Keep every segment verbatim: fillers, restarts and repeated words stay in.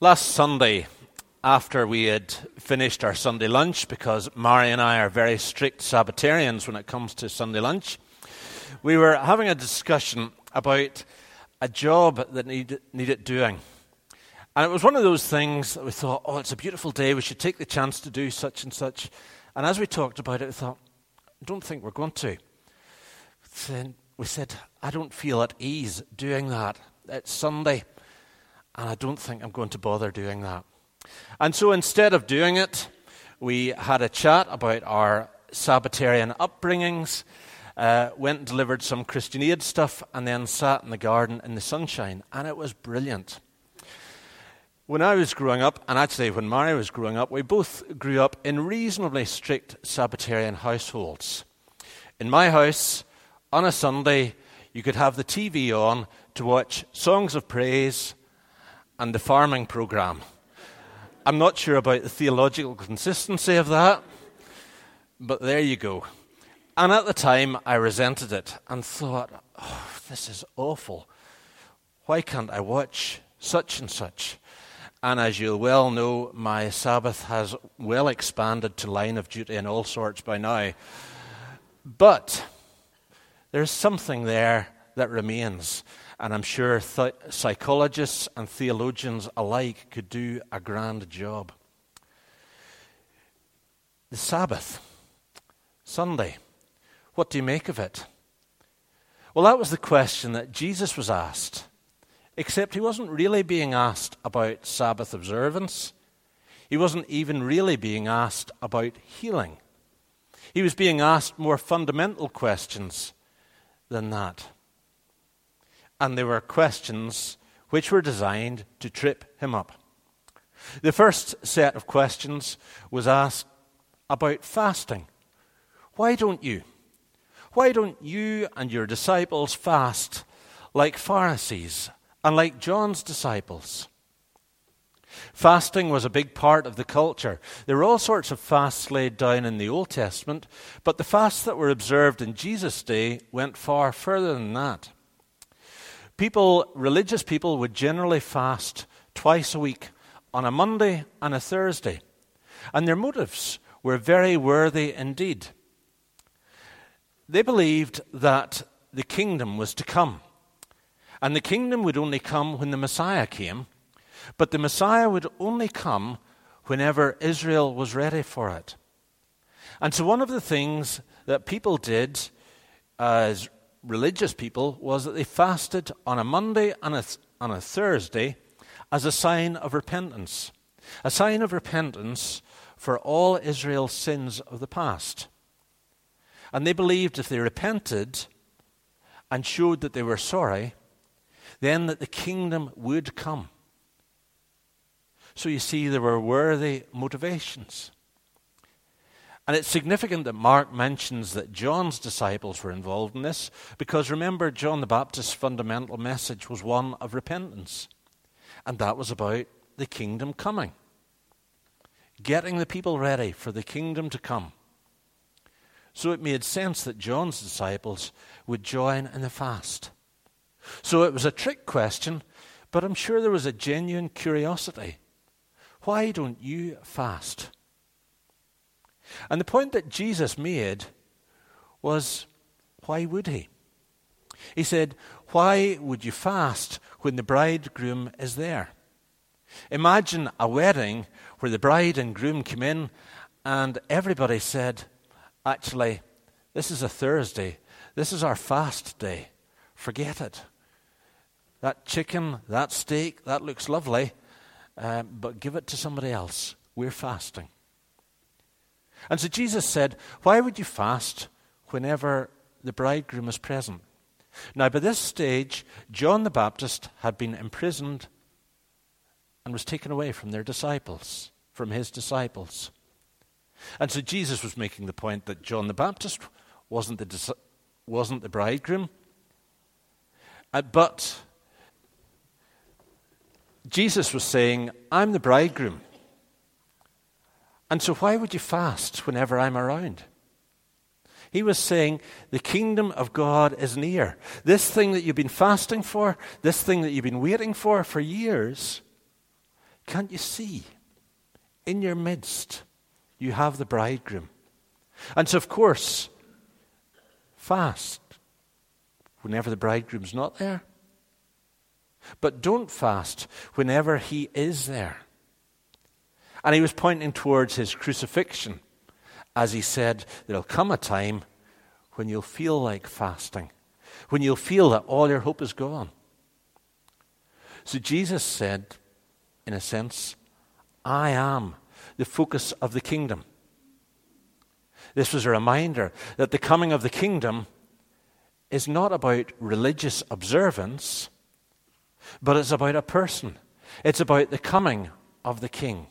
Last Sunday, after we had finished our Sunday lunch, because Mary and I are very strict Sabbatarians when it comes to Sunday lunch, we were having a discussion about a job that need, needed doing. And it was one of those things that we thought, oh, it's a beautiful day, we should take the chance to do such and such. And as we talked about it, we thought, I don't think we're going to. Then we said, I don't feel at ease doing that. It's Sunday, and I don't think I'm going to bother doing that. And so instead of doing it, we had a chat about our Sabbatarian upbringings, uh, went and delivered some Christian Aid stuff, and then sat in the garden in the sunshine, and it was brilliant. When I was growing up, and actually when Mary was growing up, we both grew up in reasonably strict Sabbatarian households. In my house, on a Sunday, you could have the T V on to watch songs of praise and the farming program. I'm not sure about the theological consistency of that, but there you go. And at the time, I resented it and thought, oh, this is awful. Why can't I watch such and such? And as you'll well know, my Sabbath has well expanded to line of duty and all sorts by now. But there's something there that remains. And I'm sure th- psychologists and theologians alike could do a grand job. The Sabbath, Sunday, what do you make of it? Well, that was the question that Jesus was asked, except he wasn't really being asked about Sabbath observance. He wasn't even really being asked about healing. He was being asked more fundamental questions than that. And they were questions which were designed to trip him up. The first set of questions was asked about fasting. Why don't you? Why don't you and your disciples fast like Pharisees and like John's disciples? Fasting was a big part of the culture. There were all sorts of fasts laid down in the Old Testament, but the fasts that were observed in Jesus' day went far further than that. People, religious people, would generally fast twice a week, on a Monday and a Thursday. And their motives were very worthy indeed. They believed that the kingdom was to come. And the kingdom would only come when the Messiah came. But the Messiah would only come whenever Israel was ready for it. And so one of the things that people did as religious people was that they fasted on a Monday and a, on a Thursday as a sign of repentance. A sign of repentance for all Israel's sins of the past. And they believed if they repented and showed that they were sorry, then that the kingdom would come. So you see, there were worthy motivations. And it's significant that Mark mentions that John's disciples were involved in this, because remember, John the Baptist's fundamental message was one of repentance. And that was about the kingdom coming. Getting the people ready for the kingdom to come. So it made sense that John's disciples would join in the fast. So it was a trick question, but I'm sure there was a genuine curiosity. Why don't you fast? And the point that Jesus made was, why would he? He said, why would you fast when the bridegroom is there? Imagine a wedding where the bride and groom came in and everybody said, actually, this is a Thursday. This is our fast day. Forget it. That chicken, that steak, that looks lovely, um, but give it to somebody else. We're fasting. And so Jesus said, why would you fast whenever the bridegroom is present? Now, by this stage, John the Baptist had been imprisoned and was taken away from their disciples, from his disciples. And so Jesus was making the point that John the Baptist wasn't the, wasn't the bridegroom, uh, but Jesus was saying, I'm the bridegroom. And so why would you fast whenever I'm around? He was saying, the kingdom of God is near. This thing that you've been fasting for, this thing that you've been waiting for for years, Can't you see? In your midst, you have the bridegroom. And so, of course, fast whenever the bridegroom's not there. But don't fast whenever he is there. And he was pointing towards his crucifixion as he said, there'll come a time when you'll feel like fasting, when you'll feel that all your hope is gone. So Jesus said, in a sense, I am the focus of the kingdom. This was a reminder that the coming of the kingdom is not about religious observance, but it's about a person. It's about the coming of the king.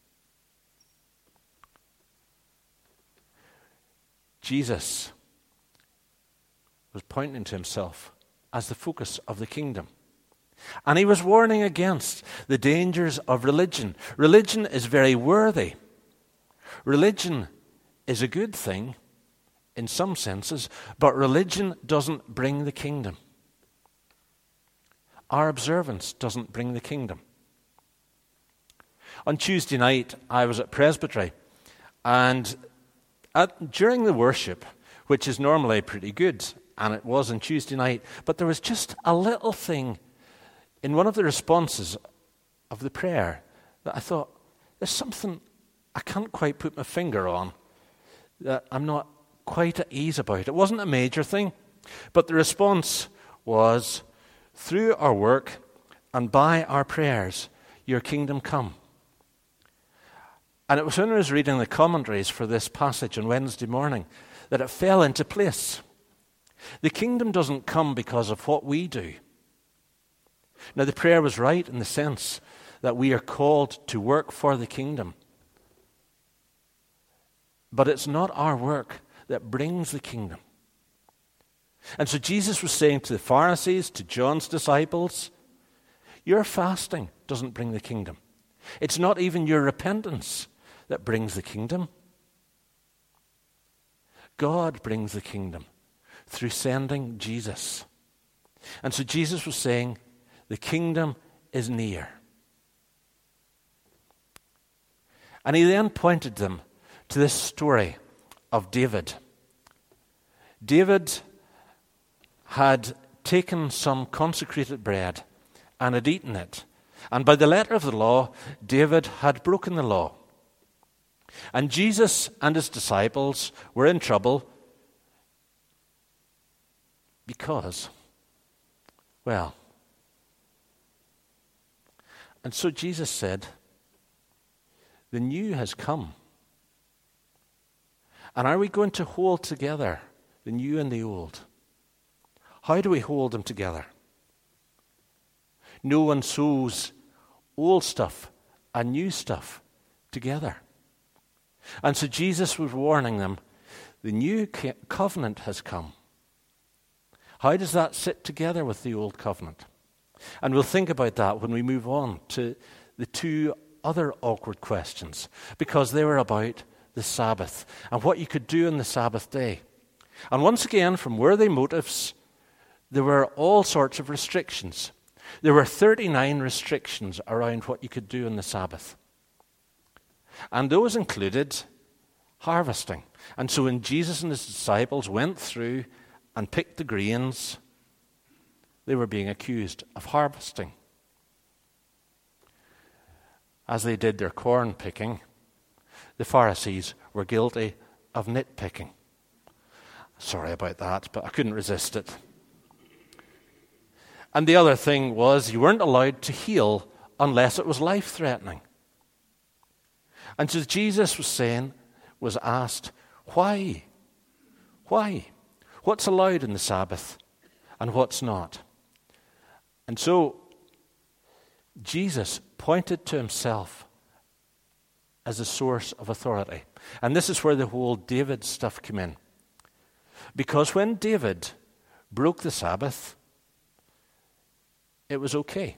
Jesus was pointing to himself as the focus of the kingdom. And he was warning against the dangers of religion. Religion is very worthy. Religion is a good thing in some senses, but religion doesn't bring the kingdom. Our observance doesn't bring the kingdom. On Tuesday night, I was at Presbytery, and at, during the worship, which is normally pretty good, and it was on Tuesday night, but there was just a little thing in one of the responses of the prayer that I thought, there's something I can't quite put my finger on, that I'm not quite at ease about. It wasn't a major thing, but the response was, through our work and by our prayers, your kingdom come. And it was when I was reading the commentaries for this passage on Wednesday morning that it fell into place. The kingdom doesn't come because of what we do. Now, the prayer was right in the sense that we are called to work for the kingdom. But it's not our work that brings the kingdom. And so Jesus was saying to the Pharisees, to John's disciples, your fasting doesn't bring the kingdom. It's not even your repentance that brings the kingdom. God brings the kingdom through sending Jesus. And so Jesus was saying, the kingdom is near. And he then pointed them to this story of David. David had taken some consecrated bread and had eaten it. And by the letter of the law, David had broken the law. And Jesus and his disciples were in trouble because, well, and so Jesus said, the new has come. And are we going to hold together the new and the old? How do we hold them together? No one sews old stuff and new stuff together. And so Jesus was warning them, the new covenant has come. How does that sit together with the old covenant? And we'll think about that when we move on to the two other awkward questions, because they were about the Sabbath and what you could do on the Sabbath day. And once again, from worthy motives, there were all sorts of restrictions. There were thirty-nine restrictions around what you could do on the Sabbath. And those included harvesting. And so when Jesus and his disciples went through and picked the grains, they were being accused of harvesting. As they did their corn picking, the Pharisees were guilty of nitpicking. Sorry about that, but I couldn't resist it. And the other thing was you weren't allowed to heal unless it was life-threatening. And so Jesus was saying, was asked, why? Why? What's allowed in the Sabbath and what's not? And so Jesus pointed to himself as a source of authority. And this is where the whole David stuff came in. Because when David broke the Sabbath, it was okay.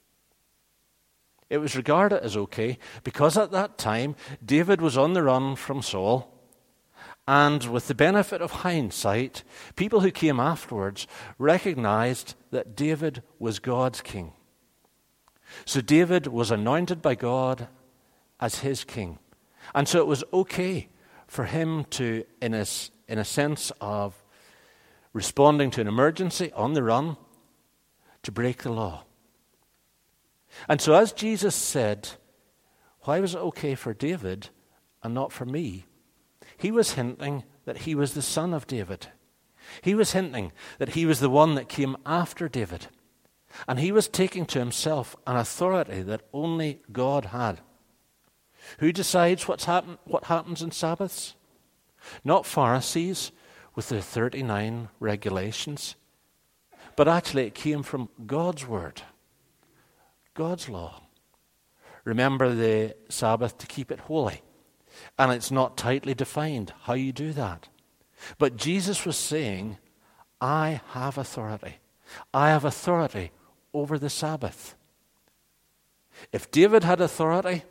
It was regarded as okay because at that time David was on the run from Saul, and with the benefit of hindsight, people who came afterwards recognized that David was God's king. So David was anointed by God as his king. And so it was okay for him to, in a, in a sense of responding to an emergency on the run, to break the law. And so as Jesus said, why was it okay for David and not for me? He was hinting that he was the son of David. He was hinting that he was the one that came after David. And he was taking to himself an authority that only God had. Who decides what's happen, what happens in Sabbaths? Not Pharisees with their thirty-nine regulations, but actually it came from God's word, God's law. Remember the Sabbath to keep it holy. And it's not tightly defined how you do that. But Jesus was saying, I have authority. I have authority over the Sabbath. If David had authority,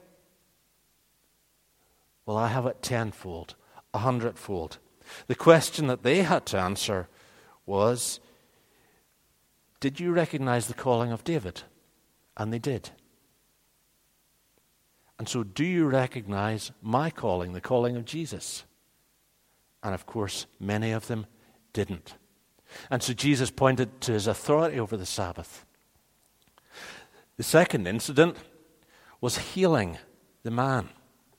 well, I have it tenfold, a hundredfold. The question that they had to answer was, did you recognize the calling of David? And they did. And so do you recognize my calling, the calling of Jesus? And of course, many of them didn't. And so Jesus pointed to his authority over the Sabbath. The second incident was healing the man.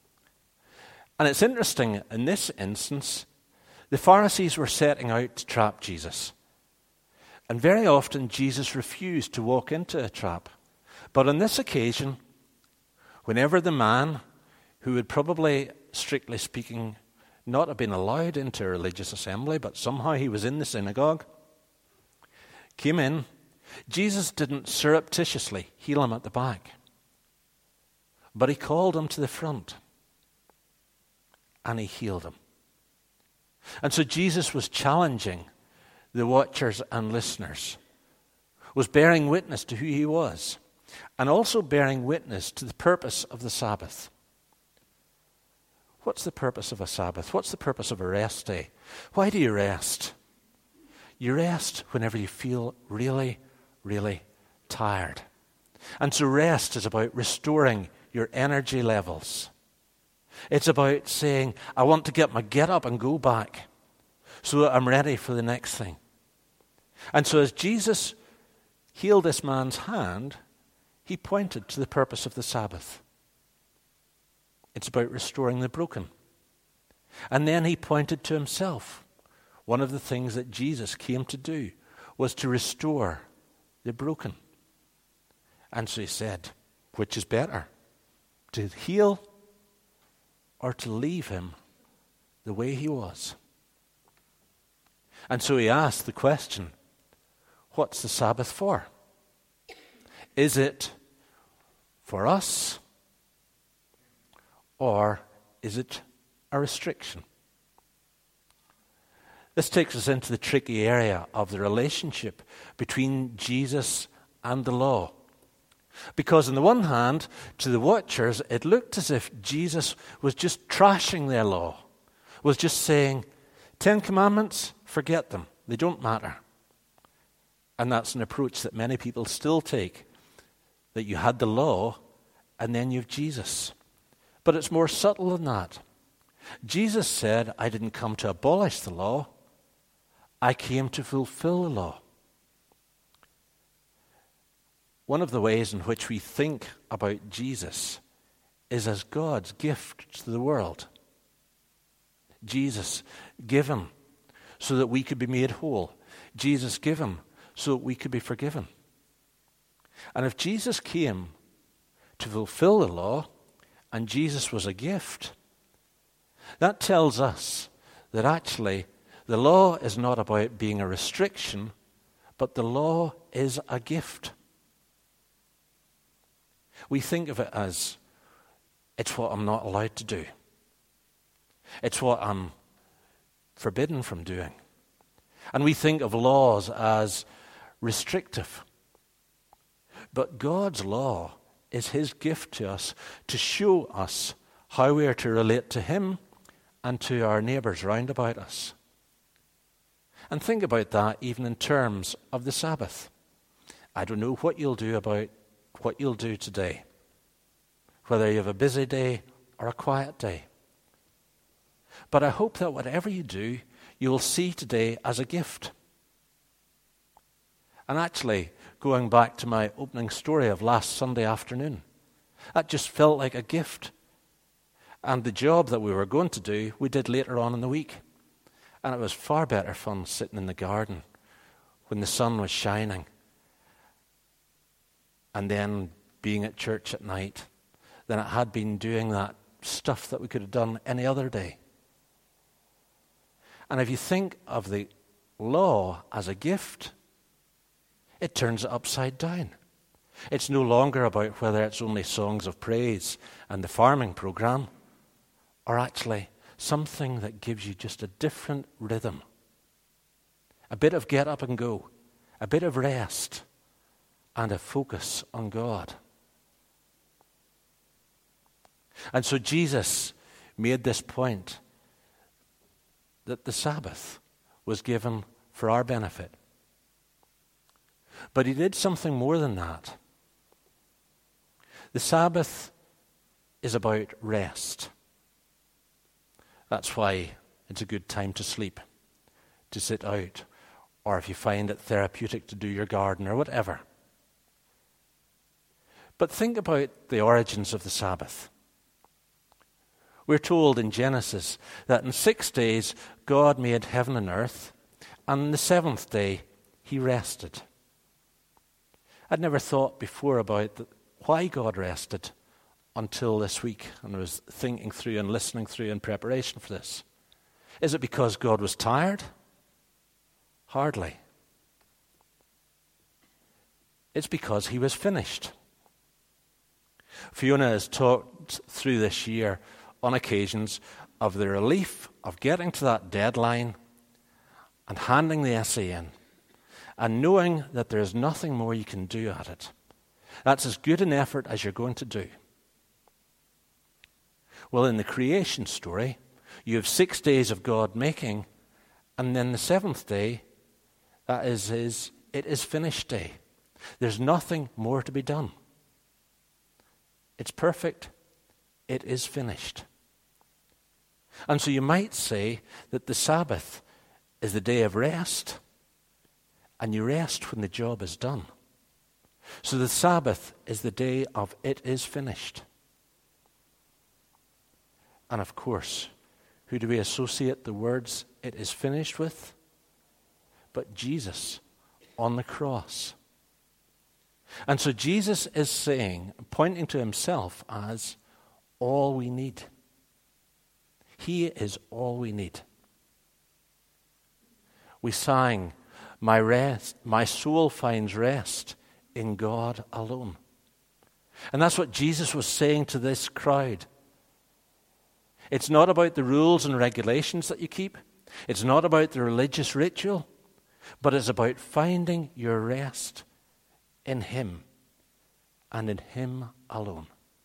And it's interesting, in this instance, the Pharisees were setting out to trap Jesus. And very often Jesus refused to walk into a trap. But on this occasion, whenever the man, who would probably, strictly speaking, not have been allowed into a religious assembly, but somehow he was in the synagogue, came in, Jesus didn't surreptitiously heal him at the back, but he called him to the front, and he healed him. And so Jesus was challenging the watchers and listeners, was bearing witness to who he was, and also bearing witness to the purpose of the Sabbath. What's the purpose of a Sabbath? What's the purpose of a rest day? Why do you rest? You rest whenever you feel really, really tired. And so rest is about restoring your energy levels. It's about saying, I want to get my get up and go back so that I'm ready for the next thing. And so as Jesus healed this man's hand, he pointed to the purpose of the Sabbath. It's about restoring the broken. And then he pointed to himself. One of the things that Jesus came to do was to restore the broken. And so he said, which is better, to heal or to leave him the way he was? And so he asked the question, what's the Sabbath for? Is it for us, or is it a restriction? This takes us into the tricky area of the relationship between Jesus and the law. Because on the one hand, to the watchers, it looked as if Jesus was just trashing their law, was just saying, Ten Commandments, forget them. They don't matter. And that's an approach that many people still take, that you had the law and then you have Jesus. But it's more subtle than that. Jesus said, I didn't come to abolish the law. I came to fulfill the law. One of the ways in which we think about Jesus is as God's gift to the world. Jesus given so that we could be made whole. Jesus given so that we could be forgiven. And if Jesus came to fulfill the law, and Jesus was a gift, that tells us that actually the law is not about being a restriction, but the law is a gift. We think of it as, it's what I'm not allowed to do. It's what I'm forbidden from doing. And we think of laws as restrictive. But God's law is his gift to us to show us how we are to relate to him and to our neighbours round about us. And think about that even in terms of the Sabbath. I don't know what you'll do about what you'll do today, whether you have a busy day or a quiet day. But I hope that whatever you do, you will see today as a gift. And actually, going back to my opening story of last Sunday afternoon, that just felt like a gift. And the job that we were going to do, we did later on in the week. And it was far better fun sitting in the garden when the sun was shining and then being at church at night than it had been doing that stuff that we could have done any other day. And if you think of the law as a gift, it turns it upside down. It's no longer about whether it's only songs of praise and the farming program, or actually something that gives you just a different rhythm. A bit of get up and go, a bit of rest, and a focus on God. And so Jesus made this point that the Sabbath was given for our benefit. But he did something more than that. The Sabbath is about rest. That's why it's a good time to sleep, to sit out, or if you find it therapeutic to do your garden or whatever. But think about the origins of the Sabbath. We're told in Genesis that in six days God made heaven and earth, and on the seventh day he rested. I'd never thought before about the, why God rested until this week, and I was thinking through and listening through in preparation for this. Is it because God was tired? Hardly. It's because he was finished. Fiona has talked through this year on occasions of the relief of getting to that deadline and handing the essay in and knowing that there is nothing more you can do at it. That's as good an effort as you're going to do. Well, in the creation story, you have six days of God making, and then the seventh day, that is his, it is finished day. There's nothing more to be done. It's perfect. It is finished. And so you might say that the Sabbath is the day of rest, and you rest when the job is done. So the Sabbath is the day of it is finished. And of course, who do we associate the words it is finished with? But Jesus on the cross. And so Jesus is saying, pointing to himself as all we need. He is all we need. We sang, my rest, my soul finds rest in God alone. And that's what Jesus was saying to this crowd. It's not about the rules and regulations that you keep. It's not about the religious ritual, but it's about finding your rest in him and in him alone.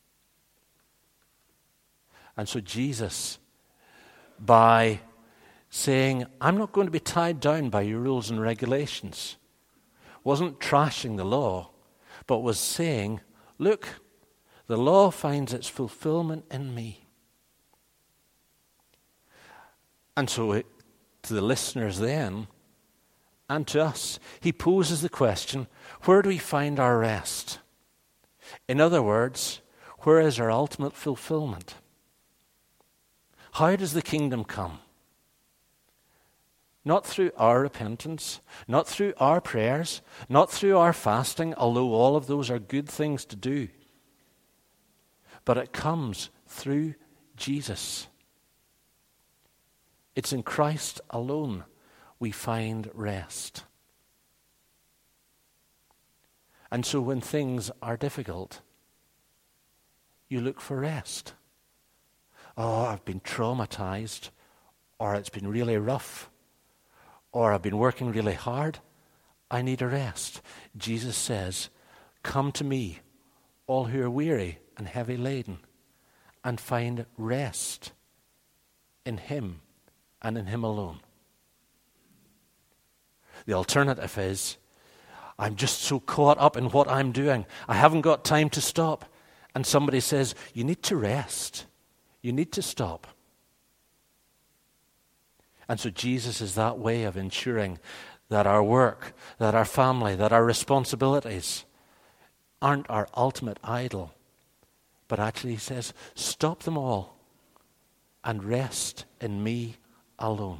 And so Jesus, by saying, I'm not going to be tied down by your rules and regulations, wasn't trashing the law, but was saying, look, the law finds its fulfillment in me. And so it, to the listeners then, and to us, he poses the question, where do we find our rest? In other words, where is our ultimate fulfillment? How does the kingdom come? Not through our repentance, not through our prayers, not through our fasting, although all of those are good things to do. But it comes through Jesus. It's in Christ alone we find rest. And so when things are difficult, you look for rest. Oh, I've been traumatized, or it's been really rough, or I've been working really hard. I need a rest. Jesus says, come to me, all who are weary and heavy laden, and find rest in him and in him alone. The alternative is, I'm just so caught up in what I'm doing. I haven't got time to stop. And somebody says, you need to rest. You need to stop. And so Jesus is that way of ensuring that our work, that our family, that our responsibilities aren't our ultimate idol, but actually he says, stop them all and rest in me alone.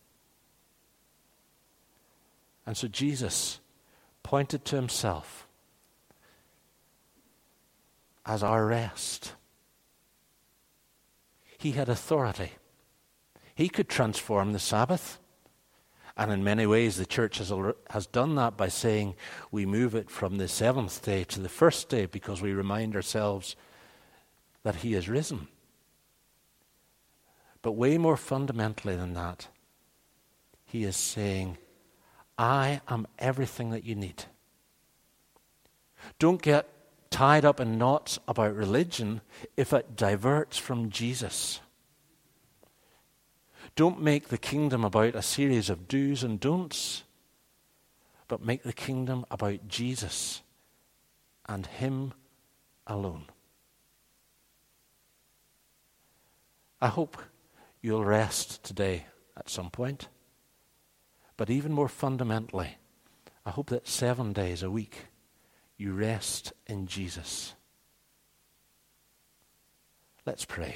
And so Jesus pointed to himself as our rest. He had authority. He could transform the Sabbath. And in many ways, the church has, has done that by saying we move it from the seventh day to the first day because we remind ourselves that he is risen. But way more fundamentally than that, he is saying, I am everything that you need. Don't get tied up in knots about religion if it diverts from Jesus. Don't make the kingdom about a series of do's and don'ts, but make the kingdom about Jesus and him alone. I hope you'll rest today at some point. But even more fundamentally, I hope that seven days a week you rest in Jesus. Let's pray.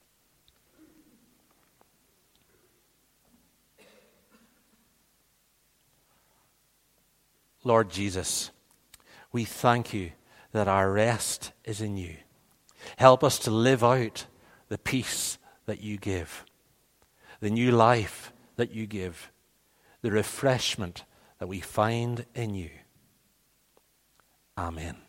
Lord Jesus, we thank you that our rest is in you. Help us to live out the peace that you give, the new life that you give, the refreshment that we find in you. Amen.